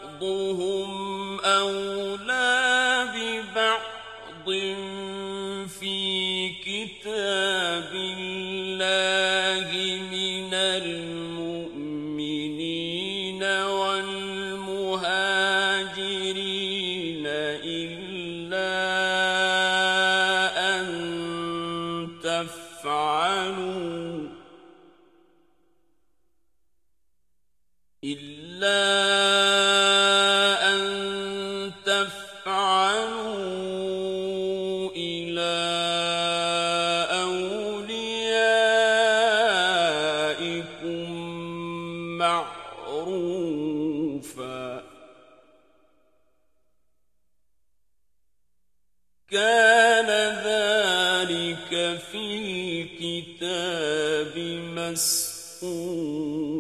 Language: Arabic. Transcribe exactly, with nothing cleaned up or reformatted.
بَعْضُهُمْ أَوْلَىٰ بِبَعْضٍ فِي كِتَابِ اللَّهِ مِنَ الْمُؤْمِنِينَ وَالْمُهَاجِرِينَ إِلَّا أَن تَفْعَلُوا إِلَّا أَن تَفْعَلُوا إِلَىٰ أَوْلِيَائِكُم مَّعْرُوفًا ۚ كَانَ ذَٰلِكَ فِي الْكِتَابِ مَسْطُورًا.